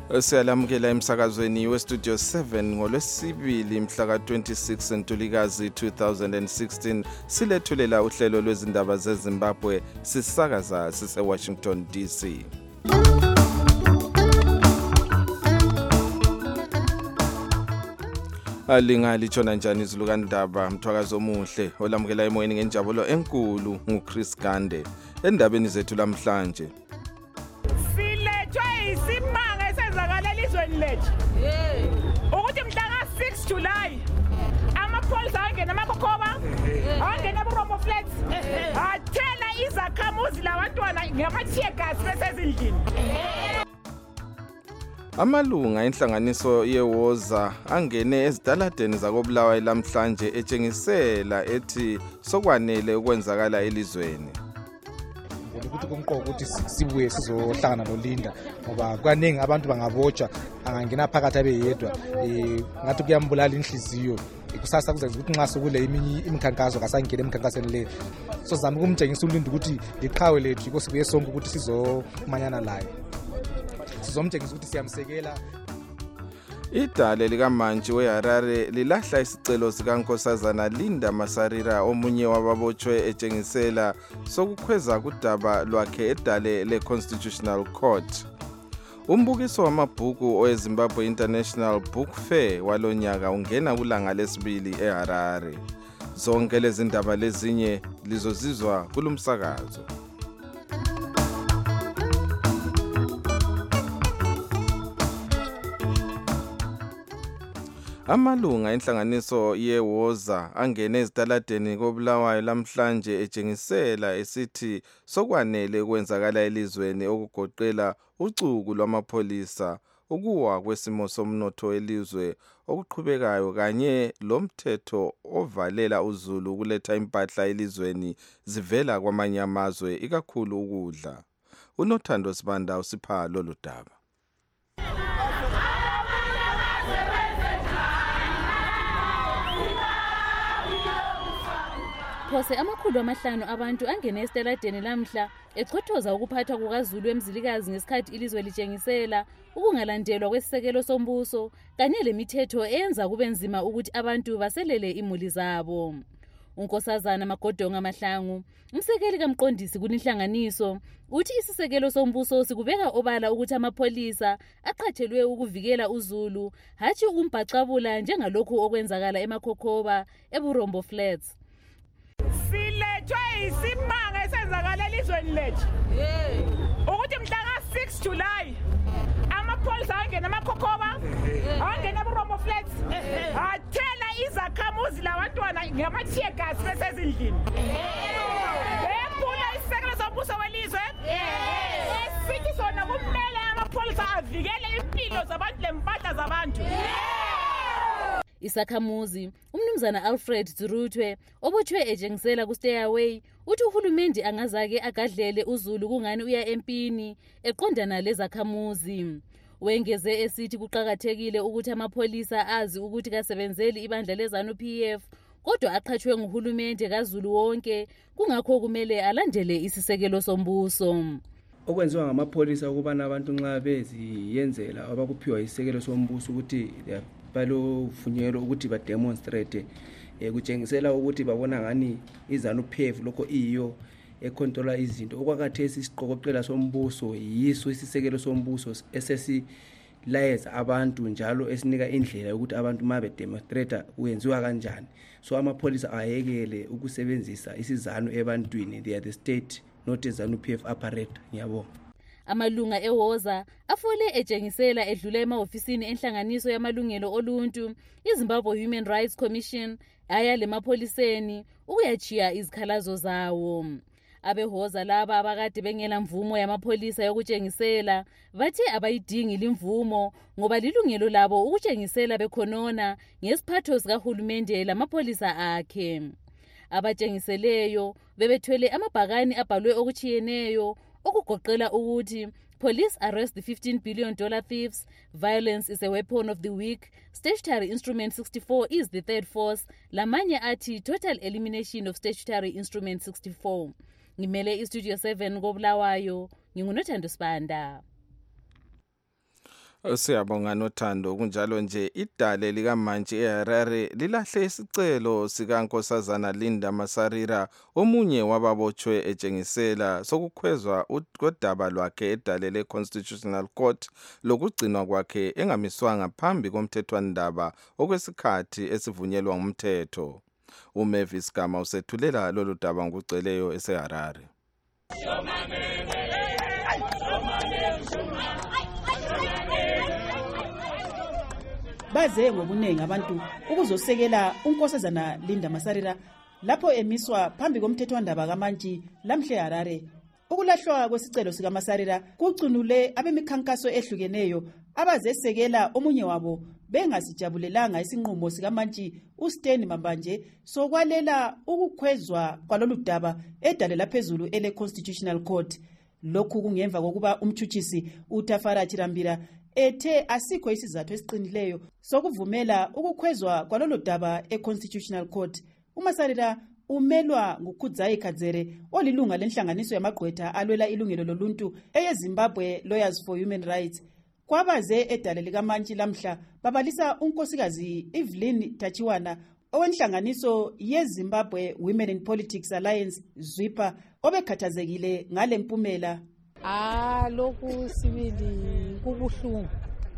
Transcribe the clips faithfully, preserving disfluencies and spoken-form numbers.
Siyalamukela emsakazweni weStudio seven ngolwesibili mhla ka twenty-six Ntulikazi two thousand sixteen silethulela uhlelo lwezindaba zeZimbabwe sisakaza sise Washington D C. Alinga lichona njani izilukandaba mthwakazi omuhle olamukela emoyeni ngenjabulo enkulu nguChris Gande endabeni zethu namhlanje. Lethu ukuthi mhla ka six July amapholisa angena amakhokhoba angena eBuRombo Flats athela izakhamuzi labantwana ngamathiye gas besezindlini. Amalunga enhlanganiso yeWoza angene ezitaladeni zakobulawayo lamhlanje etshengisela ethi sokwanele ukwenzakala elizweni. Ukuthi kumqoko ukuthi sibuye sizohlangana noLinda ngoba kwaningi abantu bangabotsha angangena phakathi abeyedwa eh ngathi kuyambulala inhliziyo kusasa kuzenza ukuthi nxa sokule iminye imikhankaso kasangena emkhankasweni le so zama ukumtshengisa uLinda ukuthi iqhawe lethu yiko sibuye sonke ukuthi sizomanyana laye sizomtshengisa ukuthi siyamsekela. Idale likaMantshi weHarare lilahla isicelo sikaNkosazana Linda Masarira omunye wababotshwe etshengisela sokukhweza kudaba lwakhe edale leConstitutional Court. Umbukiso wamabhuku oweZimbabwe International Book Fair walonyaka ungena kulanga lesibili eHarare. Zonke lezi ndaba lezinye lizozizwa kulumsakazo. Amalunga enhlanganiso yeWoza angene ezitaladeni kobulawayo lamhlanje etshengisela esithi sokwanele ukwenzakala elizweni okugoqela ucuku lwamapholisa, ukuwa kwesimo somnotho elizwe okuqhubekayo kanye lomthetho ovalela uZulu ukuletha impahla elizweni zivela kwamanye amazwe ikakhulu ukudla. uNothando Sibanda usipha lolu daba. Phose amakhulu amahlanu abantu angene esitaladeni lamhla echothoza ukuphathwa kukaZulu emzilikazi ngesikhathi ilizwe litshengisela ukungalandelwa kwesisekelo sombuso kanye lemithetho eyenza kube nzima ukuthi abantu baselele imuli zabo. uNkosazana Magodonga Mahlangu, umsekeli kamqondisi kuninhlanganiso, uthi isisekelo sombuso sikubeka obala ukuthi amapholisa aqhathelwe ukuvikela uZulu hathi ukumbhacabula njengalokhu okwenzakala emakhokhoba eBuRombo Flats. Silethwe isimanga esenzakala elizweni lethu ukuthi mhla ka six July amapholisa angena amakhokhoba angena eBuRombo Flats athela izakhamuzi labantwana ngamathiye gas besezindlini. Ephula isisekelo sombuso welizwe esithi sona kumele amapholisa avikele impilo zabantu lempahla zabantu. Isakhamuzi umnumzana Alfred Zurutwe obotshwe etshengisela kuStayaway uthi uhulumende angazake agadlele uZulu kungani uya empini eqondana lezakhamuzi. Wengeze esithi kuqhakathekile ukuthi amapholisa azi ukuthi kasebenzeli ibandla leZANU-P F kodwa aqhatshwe nguhulumende kaZulu wonke kungakho kumele alandele isisekelo sombuso. Okwenziwa ngamapholisa ukubana abantu nxa beziyenzela abakuphiwa isisekelo sombuso ukuthi balovunyelwa ukuthi ba demonstrate ekutshengisela ukuthi babona ngani iZANU-P F lokho iyo econtrola izinto okwakhathesi isiqokoqela sombuso yiso isisekelo sombuso esesilayeza abantu njalo esinika indlela ukuthi abantu mabe demonstrate kuyenziwa kanjani. So amapholisa ayekele ukusebenzisa isizano ebantwini, they are the state not iZANU-P F apparatus. Ngiyabonga. Amalunga eWoza afole etshengisela edlula emahofisini enhlanganiso yamalungelo oluntu iZimbabwe Human Rights Commission aya lemapholiseni ukuyachiya izikhalazo zawo. Abehoza laba abakade bengela mvumo yamapholisa yokutshengisela bathi abayidingi limvumo ngoba lilungelo labo ukutshengisela bekhonona ngesiphatho sikahulumende lamapholisa akhe. Abatshengiseleyo bebethwele amabhakani abhalwe okuchiyeneyo okugoqela ukuthi police arrest the fifteen billion dollar thieves, violence is a weapon of the weak, statutory instrument sixty-four is the third force, lamanye athi total elimination of statutory instrument sixty-four. Ngimele iStudio seven kobulawayo, nginguNothando Sibanda. Siyabonga nothando kunjalo nje idale likamantshi eHarare lilahle isicelo sikaNkosazana Linda Masarira omunye wababotshwe etshengisela sokukhwezwa kodaba lwakhe edale leConstitutional Court lokugcinwa kwakhe engamiswanga phambi komthethwandaba okwesikhathi esivunyelwa ngumthetho. uMavis Gama usethulela lolu daba ngokuceleyo eseHarare. Baze ngobuningi abantu ukuzosekela uNkosazana Linda Masarira lapho emiswa phambi komthethwandaba kaMantshi lamhle Harare. Ukulahlwa kwesicelo sika Masarira kucunule abemikhankaso ehlukeneyo abazesekela omunye wabo bengasijabulelanga isinqumo sika Mantshi uSteni Mambanje sokwalela ukukhwezwa kwalolu daba edale laphezulu ele Constitutional Court. Lokhu kungemva kokuba umthuthisi uTafara Chirambira ethe asikho isizathu esiqinileyo sokuvumela ukukhwezwa kwalolu daba eConstitutional Court. uMasarira umelwa nguKhudzai Kadzere olilunga lenhlanganiso yamagqwetha alwela ilungelo loluntu eyeZimbabwe Lawyers for Human Rights. Kwabaze edale likaMantshi lamhla babalisa unkosikazi Evelyn Tachiwana owenhlanganiso yeZimbabwe Women in Politics Alliance ZWIPA obekhathazekile ngale mpumela. Ah lokhu sibili kubuhlungu.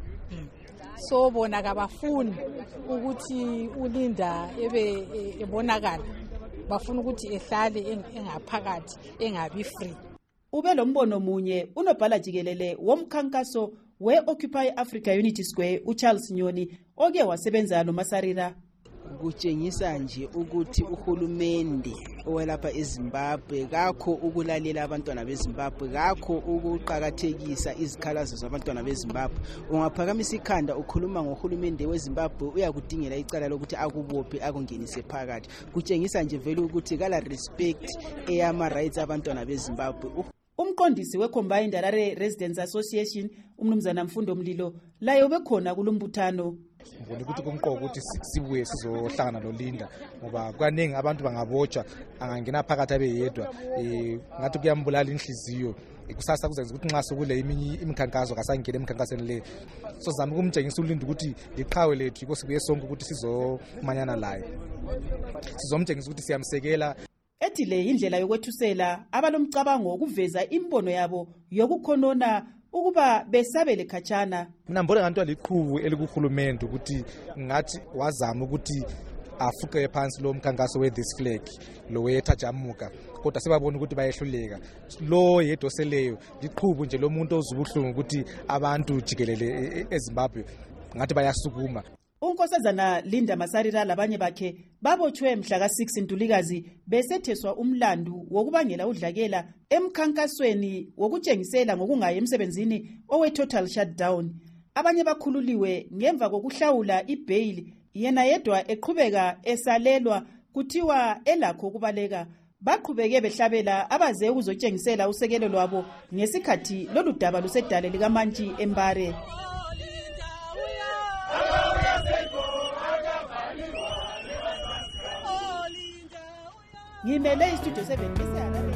So bona kabafuni ukuthi uLinda ebe ebonakala. Bafuna ukuthi ehlale engaphakathi engabi free. Ube lo mbono munye unobhala jikelele womkhankaso we-Occupy Africa Unity Square uCharles Nyoni oke wasebenza noMasarira. Kutshengisa nje ukuthi uhulumende owelapha eZimbabwe kakho ukulalela abantwana beZimbabwe, kakho ukuqhakathekisa izikhalazo zabantwana beZimbabwe. Ungaphakamisa ikhanda ukhuluma ngohulumende weZimbabwe uyakudingela icala lokuthi akubophe akungenise phakathi. Kutshengisa nje vele ukuthi kala respect eyama rights abantwana beZimbabwe. Umqondisi weCombined Harare Residents Association umnumzana Mfundo Mlilo laye ubekhona kulombuthano. Ngibona ukuthi kumqoka ukuthi sibuye sizohlangana noLinda ngoba kwaningi abantu bangabotshwa angangena phakathi abeyedwa eh ngathi kuyambulala inhliziyo kusasa kuzenza ukuthi nxa sokule imikhankaso kasangena emkhankasweni le so zama ukumtshengisa uLinda ukuthi liqhawe lethu yiko sibuye sonke ukuthi sizomanyana laye sizomtshengisa ukuthi siyamsekela. Ethi le indlela yokwethusela abalomcabango ukuveza imbono yabo yokukhonona ukuba besabele khatshana. Mina mbona ngantwa liqhubu elikuhulumende ukuthi ngathi wazama ukuthi afuke phansi lo mkhankaso we this flag lo wethajamuka kodwa sebabona ukuthi bayehluleka. Lo yedoseleyo liqhubu nje lo muntu ozubuhlungu ukuthi abantu jikelele eZimbabwe ngathi bayasukuma. uNkosazana Linda Masarira labanye bakhe babotshwe mhla ka six Ntulikazi besetheswa umlandu wokubangela udlakela emkhankasweni wokutshengisela ngokungayi emsebenzini owe total shutdown. Abanye bakhululiwe ngemva kokuhlawula ibail, yena yedwa eqhubeka esalelwa kuthiwa elakho ukubaleka. Baqhubeke behlabela abaze ukuzotshengisela usekelo lwabo ngesikhathi lolu daba lusedale likaMantshi eMbare. Ngimele istudio seven eseHarare.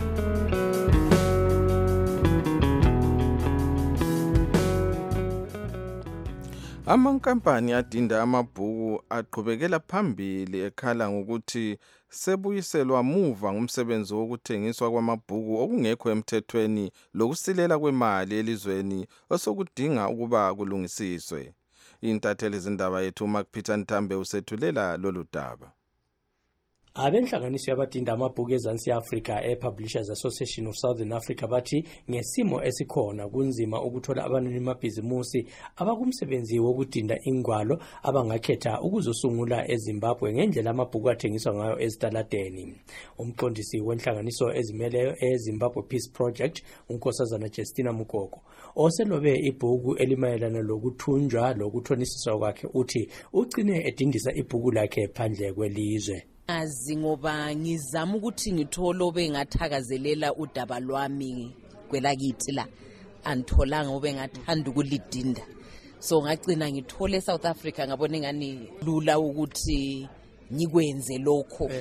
Amankampani adinda amabhuku aqhubekela phambili ekhala ngokuthi sebuyiselwa muva ngumsebenzi wokuthengiswa kwamabhuku okungekho emthethweni lokusilela kwemali elizweni osokudinga ukuba kulungisiswe. Intatheli zindaba yethu Mark Peter Ntambe usethulela lolu daba. Abenhlanganiso yabadinda amabhuku eZansi Africa ePublishers Association of Southern Africa bathi ngesimo esikhona kunzima ukuthola abanini mabhizimusi abakumsebenzi wokudinda ingwalo abangakhetha ukuzosungula eZimbabwe ngendlela amabhuku athengiswa ngayo ezitaladeni. Umqondisi wenhlanganiso ezimeleyo eZimbabwe Peace Project uNkosazana Justina Mukoko oselobe ibhuku elimayelana lokuthunjwa lokuthonisiswa kwakhe uthi ugcine edindisa ibhuku lakhe phandle kwelizwe. Azi ngoba ngizama ukuthi ngithole obengathakazelela udaba lwami kwelakithi la antholanga obengathanda ukulidinda, so ngagcina ngithole eSouth Africa ngabona ngani lula ukuthi ngikwenze lokho.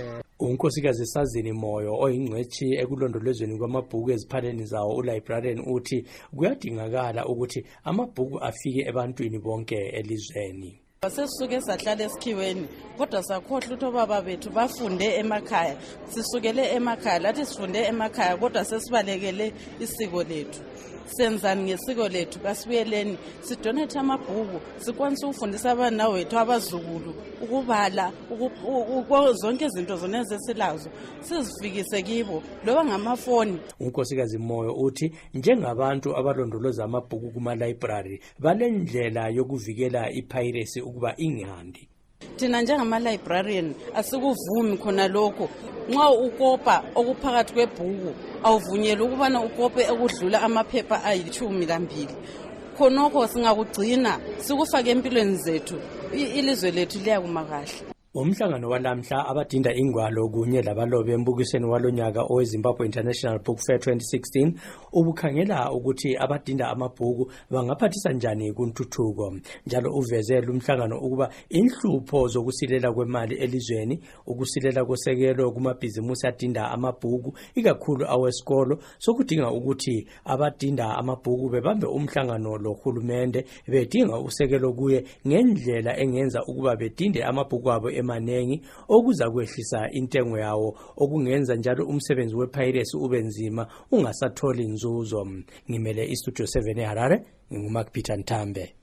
unkosikazi Sazini Moyo oyingcwethi ekulondolozweni kwamabhuku eziphaleni zawo ulibrarian uthi kuyadingakala ukuthi amabhuku afike ebantwini bonke elizweni. Sesisuke sahlala esikhiweni kodwa sakhohlwa ukuthi obaba bethu bafunde emakhaya. Sisukele emakhaya lathi sifunde emakhaya kodwa sesibalekele isiko lethu. Senzani ngesiko lethu kasibuyeleni sidonate amabhuku sikwanisa ukufundisa abana wethu abazukulu ukubala zonke izinto zona zesilazo sizifikise kibo loba ngamafoni. Unkosikazi Moyo uthi njengabantu abalondoloza amabhuku kuma library balendlela yokuvikela ipiracy ukuba ingandi. Thina njengama librarian asikuvumi khona lokho. Nxa ukopa okuphakathi kwebhuku awuvunyelwa ukubana ukope ekudlula amaphepha ayithumi lambili. Khonokho singakugcina sikufake empilweni zethu ilizwe lethu liyakuma kahle. Umhlangano walamhla abadinda ingwalo kunye labalobe embukisweni walonyaka oweZimbabwe International Book Fair twenty sixteen ubukhangela ukuthi abadinda amabhuku bangaphathisa njani kuntuthuko. Njalo uvezela umhlangano ukuba inhlupho zokusilela kwemali elizweni, ukusilela kosekelo kumabhizimusi adinda amabhuku ikakhulu awesikolo, sokudinga ukuthi abadinda amabhuku bebambe umhlangano lohulumende bedinga usekelo kuye ngendlela engenza ukuba bedinde amabhuku abo emanengi okuza kwehlisa intengo yawo okungenza njalo umsebenzi wepiracy ube nzima ungasatholi inzuzo. Ngimele iStudio seven eHarare, nginguMark Peter Ntambe.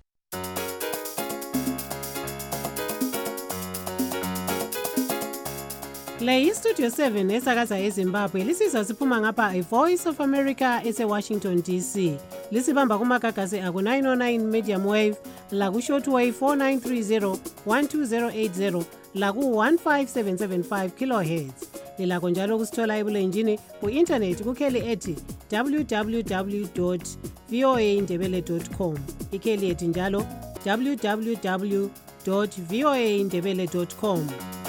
Le iStudio seven esakaza eZimbabwe lisiza siphuma ngapha iVoice of America ese-Washington D C. Lisibamba kumagagasi aku nine oh nine medium wave, la ku shortwave four nine three zero one two zero eight zero, la ku one five seven seven five kilohertz. Lilakho njalo kusithola ebulenjini ku-internet kukheli ethi w w w dot v o a ndebele dot com. Ikheli ethi njalo w w w dot v o a ndebele dot com.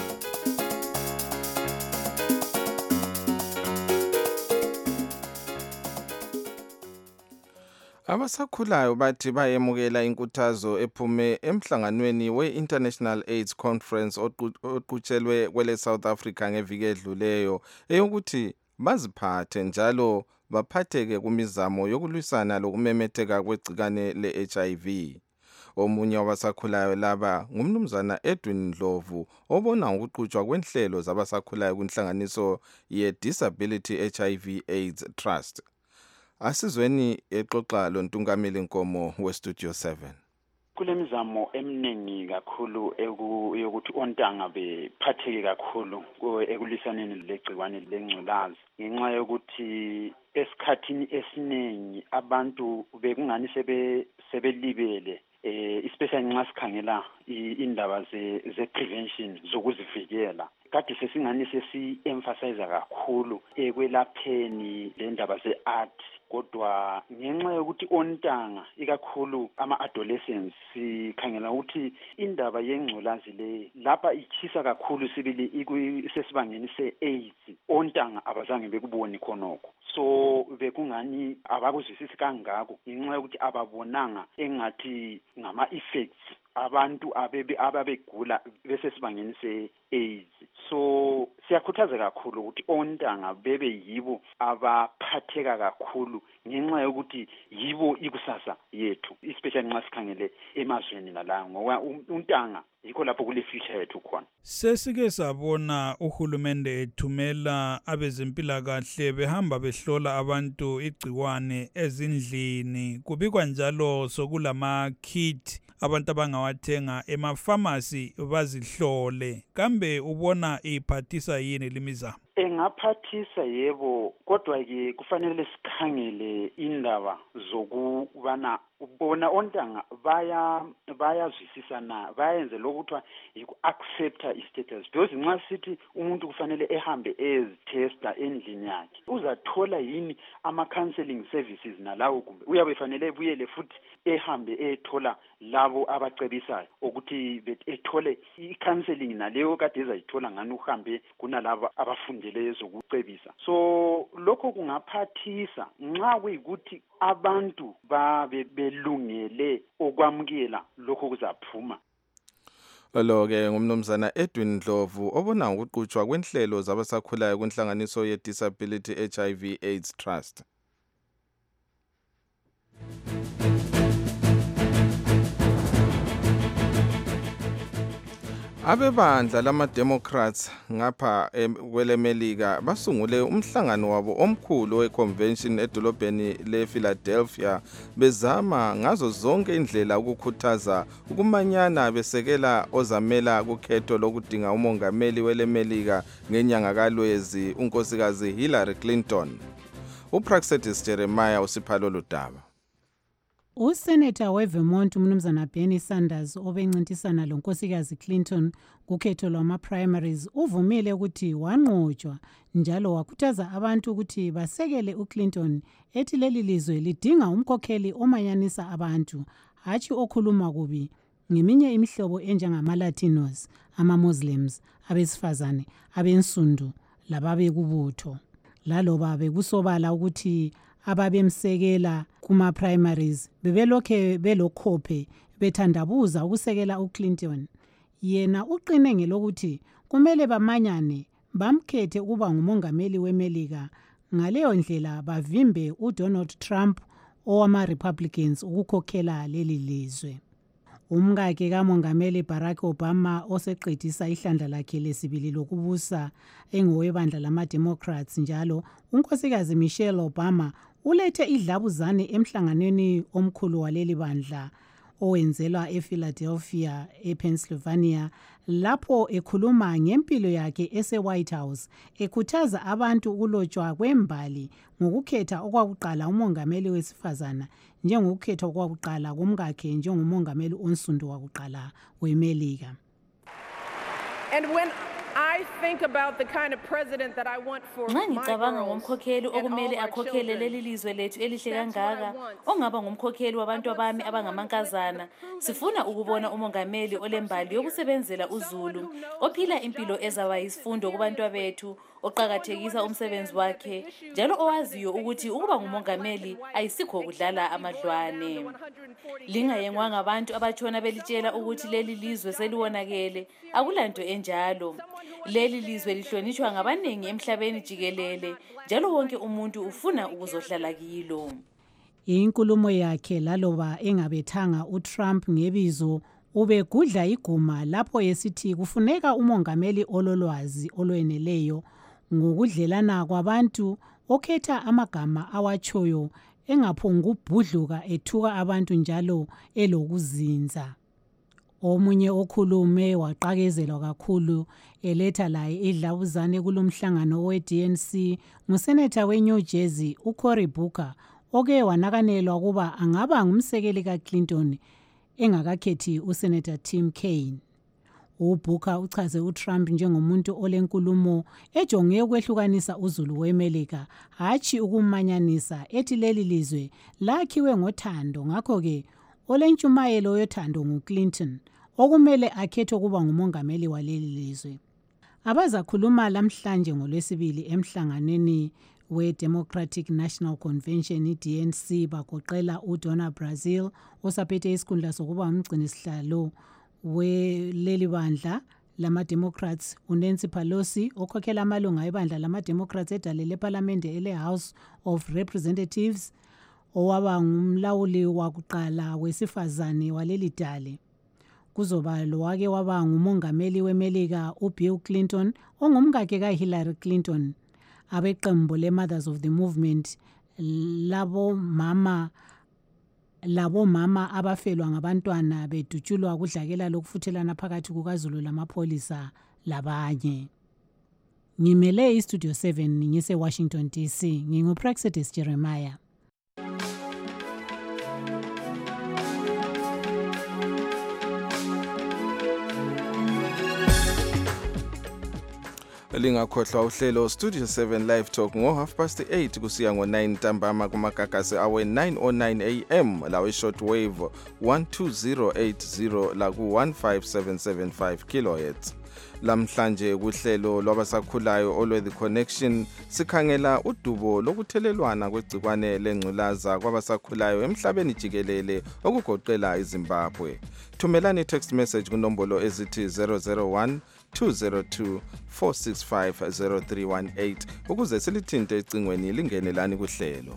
Abasakhulayo bathi bayemukela inkuthazo ephume emhlanganweni we-International AIDS Conference oqutshelwe kwele South Africa ngeviki edluleyo eyokuthi baziphathe njalo baphatheke kumizamo yokulwisana lokumemetheka kwegcikane le-H I V. Omunye wabasakhulayo laba ngumnumzana Edwin Ndlovu obona ngokuqhutshwa kwenhlelo zabasakhulayo kwinhlanganiso ye-Disability H I V AIDS Trust. Asizweni exoxa lo Ntungameli Nkomo weStudio seven. Kulemizamo eminingi kakhulu yokuthi ontanga bephatheke kakhulu ekulisaneni legciwane lengculazi ngenxa yokuthi esikhathini esiningi abantu bekungani sebe sebelibele eh especially nxa sikhangela indaba ze ze prevention zokuzivikela. Kade sesingani sesi emphasize kakhulu ekwelapheni le ndaba ze art kodwa ngenxa yokuthi ontanga ikakhulu ama adolescents sikhangela ukuthi indaba yengculazi le lapha ichisa kakhulu sibili sesibangeni se AIDS ontanga abazange bekuboni khonoko so bekungani abakuzwisisi kangako ngenxa yokuthi ababonanga engathi ngama effects abantu abebe ababegula bese sibangeni se AIDS. So siyakhuthaza kakhulu ukuthi ontanga bebe yibo abaphatheka kakhulu ngenxa yokuthi yibo ikusasa yethu especially nxa sikhangele emazweni nala ngoba untanga yikho lapho kule future yethu khona. Sesike sabona uhulumende ethumela abezempilakahle behamba behlola abantu igciwane ezindlini, kubikwa njalo sokulama kit abantu abangawathenga emapharmacy bazihlole. Kambe ubona iphathisa yini limizamo? Engaphathisa yebo kodwa ke kufanele sikhangele indaba zokubana ubona ontanga baya bayazwisisa na bayenze lokuthiwa yiku accepta istatus because nxa sithi umuntu kufanele ehambe ezitesta endlini yakhe uzathola yini ama counseling services nalawo kumbe uyabe fanele ebuyele futhi ehambe ethola labo abacebisayo ukuthi ethole i-counseling naleyo kade ezayithola ngani uhambe kunalabo abafundele zokucebisa. So lokho kungaphathisa nxa kuyikuthi abantu babe belungele okwamukela lokho kuzaphuma. Lo ke ngumnumzana Edwin Ndlovu obona ukuqhutshwa kwenhlelo zabasakhulayo kwenhlanganiso ye Disability H I V AIDS Trust. Abebandla lama Democrats ngapha kwelemelika basungule umhlangano wabo omkhulu weconvention edolobheni lePhiladelphia bezama ngazo zonke indlela ukukhuthaza ukumanyana besekela ozamela kukhetho lokudinga umongameli welemelika ngenyanga kaLwezi unkosikazi Hillary Clinton. uPraxedis Jeremiah usiphalo lodaba. Usenator weVermont umnumzana Bernie Sanders obencintisana lonkosikazi Clinton kukhetho lwama primaries uvumile ukuthi wanqotshwa njalo wakhuthaza abantu ukuthi basekele uClinton ethi leli lizwe lidinga umkhokheli omanyanisa abantu hatshi okhuluma kubi ngeminye imihlobo enjengama Latinos, ama Muslims, abesifazane, abensundu lababekubutho. Laloba bekusobala ukuthi ababemsekela kuma primaries bebelokhe belokhophe bethandabuza ukusekela uClinton. Yena uqine ngelokuthi kumele bamanyane bamkhethe ukuba ngumongameli weMelika, ngaleyo ndlela bavimbe uDonald Trump owama Republicans ukukhokhela leli lizwe. Umkakhe kamongameli Barack Obama oseqedisa ihlandla lakhe lesibili lokubusa engowebandla lama Democrats njalo unkosikazi Michelle Obama ulethe idlabuzane emhlanganweni omkhulu waleli bandla owenzelwa ePhiladelphia ePennsylvania lapho ekhuluma ngempilo yakhe ese White House ekhuthaza abantu ukulotshwa kwembali ngokukhetha okwakuqala umongameli wesifazana njengokukhetha okwakuqala kumkakhe njengomongameli onsundu wakuqala weMelika. And when I think about the kind of president that I want for nxa ngicabanga ngomkhokheli okumele akhokhele leli lizwe lethu elihle kangaka ongaba ngumkhokheli wabantu abami abangamankazana, sifuna ukubona umongameli olembali yokusebenzela uZulu ophila impilo ezawa isifundo kubantu bethu, oqhakathekisa umsebenzi wakhe njalo owaziyo ukuthi ukuba ngumongameli ayisikho kudlala amadlwane. Lingayengwa ngabantu abatshona belitshela ukuthi leli lizwe seliwonakele, akulanto enjalo. Leli lizwe lihlonishwa ngabanengi emhlabeni jikelele njalo wonke umuntu ufuna ukuzohlala kilo. Inkulumo yakhe laloba engabethanga uTrump ngebizo ubegudla iguma lapho yesithi kufuneka umongameli ololwazi olweneleyo ngokudlelana kwabantu okhetha amagama awachoyo engaphongu ubhudluka ethuka abantu njalo elokuzinza. Omunye okhulume waqakezelwa kakhulu eletha laye idlabuzane kulomhlangano we-D N C nguseneta we-New Jersey uCory Booker oke wanakanelwa kuba angaba ngumsekeli kaClinton engakakhethi useneta Tim Kaine. UBooker uchaze uTrump njengomuntu olenkulumo ejonge ukwehlukanisa uZulu weMelika hatshi ukumanyanisa ethi leli lizwe lakhiwe ngothando, ngakho ke olentshumayelo yothando nguClinton okumele akhethe kuba ngumongameli waleli lizwe. Abazakhuluma lamhlanje ngolwesibili emhlanganweni we-Democratic National Convention i-D N C bagoqela uDonna Brazil osaphethe isikhundla sokuba umgcinisihlalo weleli bandla lama-Democrats, uNancy Pelosi okhokhela amalunga ebandla lama-Democrats edalele eParliamente ele-House of Representatives owaba ngumlawuli wakuqala wesifazane waleli dale. Kuzoba lo wake waba ngumongameli weMelika uBill Clinton ongumkakhe kaHillary Clinton. Abeqembu le-Mothers of the Movement labo mama labo mama abafelwa ngabantwana bedutshulwa kudlakela lokufuthelana phakathi kukaZulu lamapholisa labanye. Ngimele iStudio seven ngise Washington D C, nginguPraxedis Jeremiah. Lingakhohlwa uhlelo Studio seven Live Talk ngo half past eight kusiya ngo nine ntambama kumagagasi awe nine oh nine A M lawe shortwave one two zero eight zero la ku one five seven seven five kilohertz. Lamhlanje kuhlelo lwabasakhulayo olwe The Connection sikhangela udubo lokuthelelwana kwegcikwane lengculaza kwabasakhulayo emhlabeni jikelele okugoqela iZimbabwe. Thumelani text message kunombolo ezithi zero zero one two zero two four six five zero three one eight ukuze silithinte ecingweni lingenelani kuhlelo.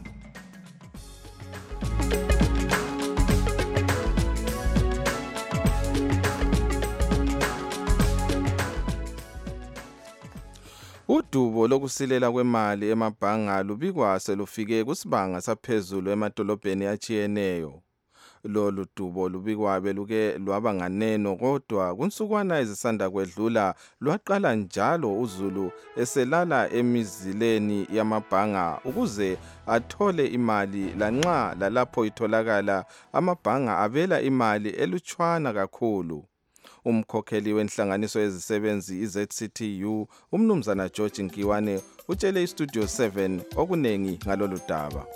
Udubo lokusilela kwemali emabhanga lubikwa selufike kusibanga saphezulu emadolobheni achiyeneyo. Lolu dubo lubikwa beluke lwaba nganeno kodwa kunsukwana ezisanda kwedlula lwaqala njalo uZulu eselala emizileni yamabhanga ukuze athole imali lanxa lalapho itholakala amabhanga abela imali elutshwana kakhulu. Umkhokheli wenhlanganiso yezisebenzi iZ C T U umnumzana George Nkiwane utshele iStudio seven okunengi ngalolu daba.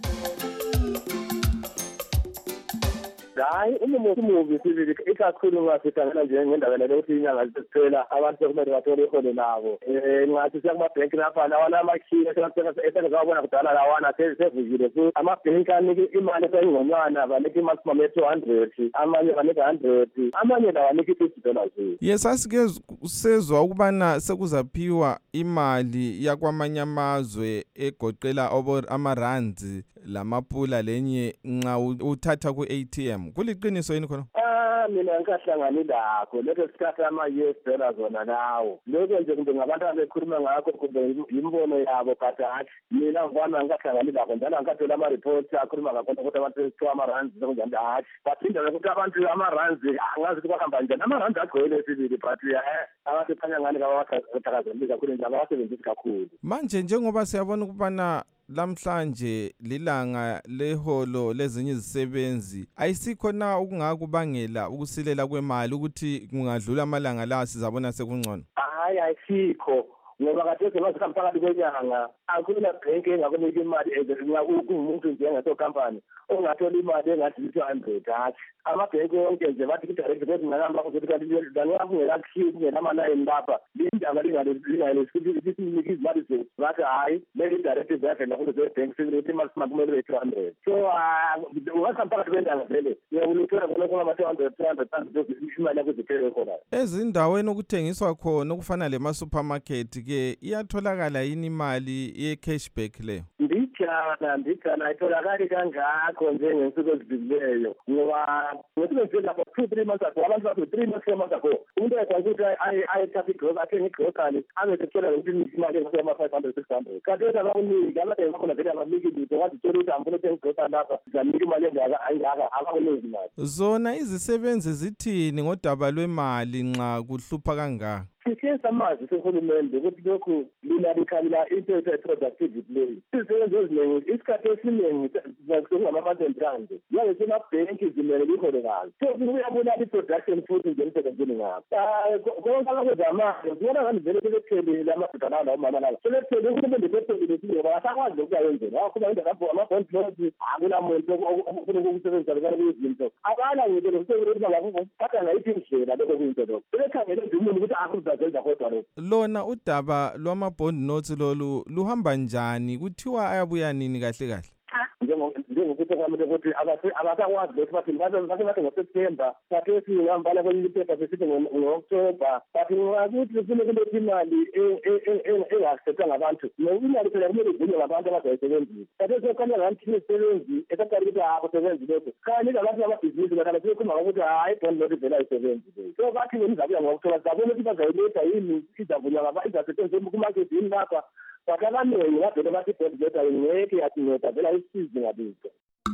Hayi umumuntu mubi sibili ikakhulu ngasidangana nje ngendaba leyokuthi inyanga zisiphela abantu sekumele bathole iholo labo eh ngathi siyakumabhenki lapha lawana amakhiye esengazabona kudala lawana sezivukile futhi amabhenki anike imali esengconywana banike maximum two hundred amanye banike one hundred amanye lawa anike fifty dollars. Yes, asike sezwa ukubana sekuzaphiwa imali yakwamanye amazwe egoqela amarands lamapula lenye nxa uthatha ku A T M. Kuliqiniso yini khona? Ah mina ngikahlangani lakho lokho sikhathi ama U S dollars zona nawo. Lokho nje kumbe ngabantu abekhuluma ngakho kumbe imbono yabo but hathi mina ngibona ngikahlangani lakho njalo ngikathola ama reports akhuluma ngakho ukuthi abantu bethiwa ama rands njalo hathi. Bathinda ukuthi abantu ama rands angazi ukuthi bahamba njani. Ama rands agcwele sibili but eh abantu phanya ngani kabathakazelisa kakhulu njalo abasebenzisi kakhulu. Manje njengoba siyabona ukubana lamhlanje lilanga leholo lezinye izisebenzi ayisikho na ukungakubangela ukusilela kwemali ukuthi kungadlula amalanga la sizabona sekungcono? Hayi ayisikho ngoba kade ngazikhambi phakathi kwenyanga akuna bank engakunika imali ezenza umuntu nje ngaso company ongathola imali engathi two hundred hathi amabhenki onke nje bathi kudirect ukuthi ngihamba ukuthi kanti ngiyakungela khiyi kungenama line lapha lindaba lingalesikithi izimali zethu bathi hayi leli directive yakhe ukuthi zebank security imali simakumele two hundred so ungakhamba phakathi kwenyanga vele uyakuthola khona kuma two hundred three hundred imali yakho ziphele khona ezindaweni okuthengiswa khona okufana lema supermarket ke iyatholakala yini imali ye cashback leyo? Ndijana ndijana ayitholakali kangakho njengensuku ezidileyo ngoba ngokusebenzisa lapho two three months ago abantu bathi three months four months ago umuntu ekwazi ukuthi ayethatha igrocery athenge igrocery abethola ukuthi imali engama five hundred six hundred kanti abakunika abathengi bakhona vele abaniki litho wathi tshela ukuthi angifuna ukuthenga igrocery lapha zanika imali engaka ayingaka abakunika imali. Zona izisebenzi zithini ngodaba lwemali nxa kuhlupha kangaka? Sike samazi sehulumende ukuthi lokhu linalikalila into productivity leyo. Izisebenzi eziningi isikhathi esiningi ngama-thousand rand yaye semabhenki zimele likhole kazi so kuyabulala i-production futhi nje emsebenzini ngabo konke abakwezamali kubona ngani vele sebephelile amadoda lawo lawo mama lawo sebephelile uhulumende sephelile siyo basakwazi lokuyayenzela akhuluma into lapho ama-bond loans akulamuntu ofuna ukusebenzisa lekana kuyizinto abala ngito lokusebenza ngakho batha ngayiphi indlela lokho kuyinto lokho sebekhangele nje umuntu ukuthi akuzazenza kodwa lokho. Lona udaba lwama-bond notes lolu luhamba njani kuthiwa ayabuya nini kahle kahle? Njengokuthi kwamele ukuthi abasakwazi ukuthi bathi bathi bathi ngoSeptember bathe singambala kwenye iphepha sesithi ngo-October but ngakuthi sifune kuletha imali engasetshwa ngabantu imali phela kumele ivunywe ngabantu abazayisebenzisa bathe sekhanya ngathi imisebenzi esaqala ukuthi hako sebenzi lokho kanye labantu ababhizinisi bakhala sebekhuluma ngokuthi hayi bond note vele ayisebenzi so bathi ngizabuya ngo-October zabona ukuthi bazayiletha yini izavunywa izasetshenziswa kumarket yini lapha but abaningi bavele bathi ibond note ayingeke yasinceda vele ayisizi ngabitho.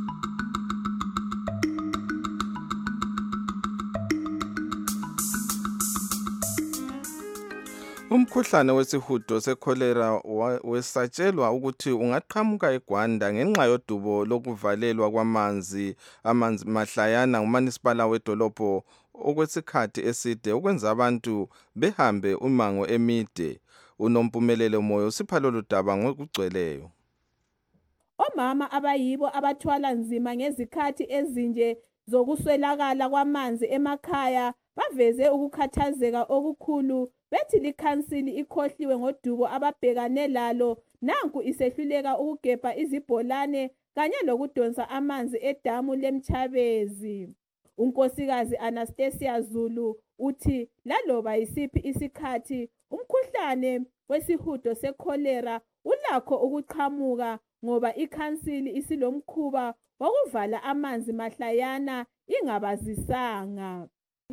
Umkhuhlane wesihudo sekholera wesatshelwa ukuthi ungaqhamuka eGwanda ngenxa yodubo lokuvalelwa kwamanzi amanzi mahlayana ngumanisipala wedolobho okwesikhathi eside ukwenza abantu behambe umango emide. Unompumelelo moyo sipha lolu daba ngokugcweleyo. Omama abayibo abathwala nzima ngezikhathi ezinje zokuswelakala kwamanzi emakhaya baveze ukukhathazeka okukhulu bethi likhansili ikhohliwe ngodubo ababhekane lalo nanku isehluleka ukugebha izibholane kanye lokudonsa amanzi edamu lemchabezi. Unkosikazi Anastasia Zulu uthi laloba yisiphi isikhathi umkhuhlane wesihudo sekholera ulakho ukuqhamuka ngoba ikhansili isilomkhuba wokuvala amanzi mahlayana ingabazisanga.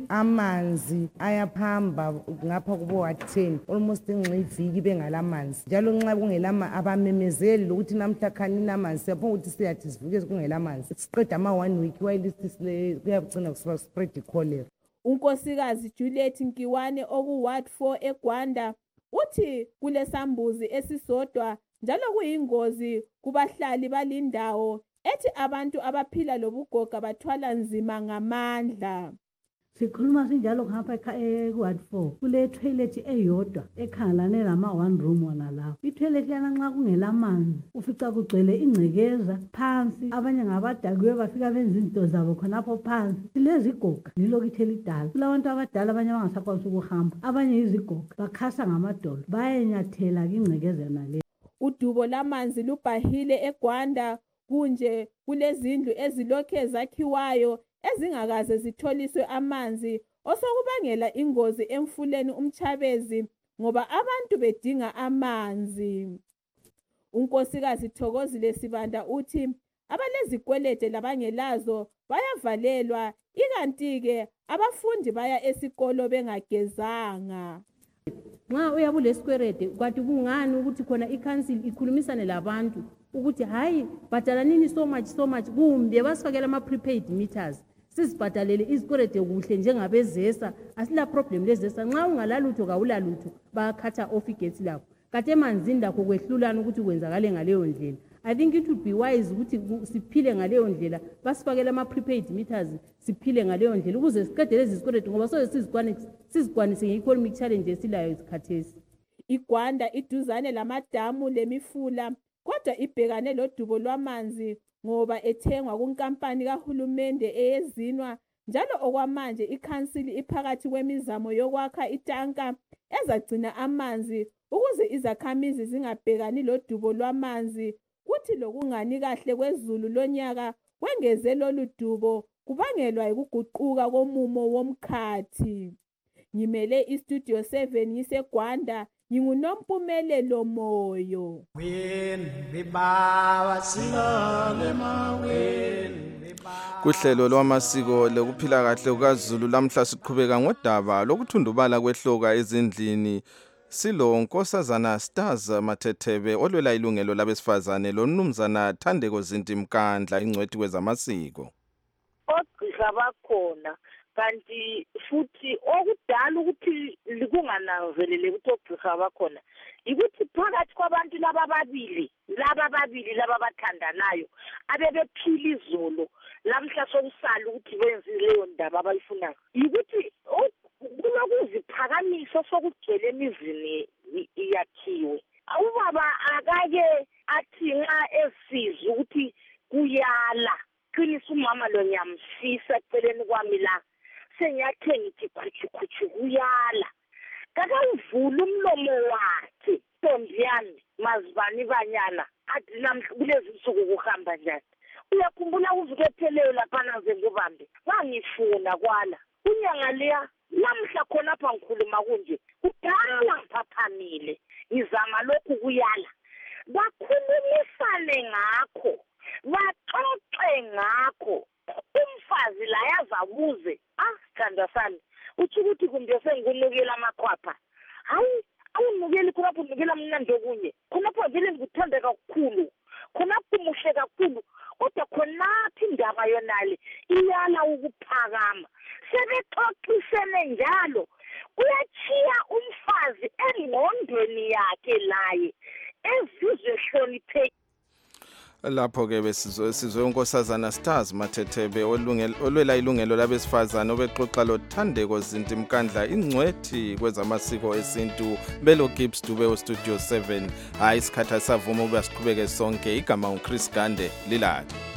Amanzi ayaphamba ngapha kubo ten almost nxa iviki bengalamanzi njalo nxa kungelama abamemezeli lokuthi namhla khanina amanzi siyabona ukuthi siyathi sivuke kungelamanzi siqeda ama one week while sisile kuyagcina kusiba spread cholera. Unkosikazi Juliet Nkiwane oku Ward four eGwanda uthi kulesambuzi esisodwa njalo kuyingozi kubahlali balindawo ethi abantu abaphila lobugoga bathwala nzima ngamandla. Sikhuluma sinjalo ngapha eWard four kule toilet eyodwa ekhangelane lama one room wona lapho. I-toilet yana nxa kungela manzi ufica kugcwele ingcekeza phansi, abanye ngabadakiwe bafika benza izinto zabo khonapho phansi. Silezigoga lilokithe lidala, kulabantu abadala abanye abangasakwanisi ukuhamba, abanye izigoga bakhasa ngamadolo bayenyathela ingcekeza nale. Udubo lamanzi lubhahile eGwanda kunje kulezindlu ezilokhe zakhiwayo ezingakaze zitholiswe amanzi osokubangela ingozi emfuleni umchabezi ngoba abantu bedinga amanzi. Unkosikazi Thokozile Sibanda uthi abalezikwelede labangelazo bayavalelwa ikanti-ke abafundi baya esikolo bengagezanga. Nxa uyabule sikwerede kwathi kungani ukuthi khona ikhansili ikhulumisane labantu ukuthi hayi bhatalanini so much so much kumbe basifakela ama prepaid meters sizibhatalele izikwerede kuhle njengabezesa asila problem lezesa. Nxa ungalalutho kawulalutho bakhatha off igate lakho kade emanzini lakho kwehlulana ukuthi kwenzakale ngaleyo ndlela. I think it would be wise ukuthi siphile ngaleyo ndlela basifakele ama prepaid meters siphile ngaleyo ndlela ukuze siqede lezi zikwerede ngoba soze sizikwanise sizikwanise nge-economic challenge esilayo isikhathesi. IGwanda iduzane lamadamu lemifula kodwa ibhekane lodubo lwamanzi ngoba ethengwa kunkampani kahulumende eyezinwa njalo okwamanje ikhansili iphakathi kwemizamo yokwakha itanka ezagcina amanzi ukuze izakhamizi zingabhekani lodubo lwamanzi. Kuthi lokungani kahle kwezulu lonyaka kwengeze lolu dubo kubangelwa ukuguquka komumo womkhathi. Ngimele iStudio seven ngiseGwanda nginguNompumelelo Moyo. Kuhlelo lwamasiko lokuphila kahle kukaZulu lamhla siqhubeka ngodaba lokuthundubala kwehloka ezindlini. Silo Nkosazana Stars Mathethebe olwela ilungelo labesifazane loNumzana Thandeko Zinti Mkandla ingcwethi kwezamasiko. Ogqirha bakhona kanti futhi okudala ukuthi likungananzelele ukuthi ogqirha bakhona ukuthi phakathi kwabantu laba babili laba babili laba bathandanayo abebephila izolo lamhla sokusala ukuthi benze leyo ndaba abayifunayo ukuthi kulokuziphakamisa sokugcwele emizini iyakhiwe. Ubaba akake athi nxa esizwe ukuthi kuyala qinisa umama lo nyamfisa eceleni kwami la senyathe ngithi khuchu khuchu kuyala kakawuvula umlomo wakhe ntombi yami mazibani banyana athi namhla kulezi nsuku kuhamba njani. Uyakhumbula uviketheleyo laphana ngobambe ngangifuna kwala unyanga leya lamhla khonapha ngikhuluma kunje kudala ngiphaphamile ngizama lokhu kuyala bakhulumisane ngakho baxoxe ngakho. Umfazi la yazabuze asithanda sami uthi ukuthi kumbe sengikunukela amakhwapha hayi awunukeli khonapho unukela mnandi okunye khonapho vele ngikuthanda kakhulu khonapho muhle kakhulu kodwa khonaphi indaba yonale iyala ukuphakama sebexoxisene njalo kuyachiya umfazi engqondweni yakhe laye ezizwe hloniphe. Lapho ke besizwe sizwe uNkosazana Stars Mathethebe olwela ilungelo labesifazane obexoxa loThandeko Zinti Mkandla ingcwethi kwezamasiko esintu Belo Gibbs Dube eStudio seven. Hayi isikhatha savuma ukuba siqhubeke sonke igama uChris Gande lilali.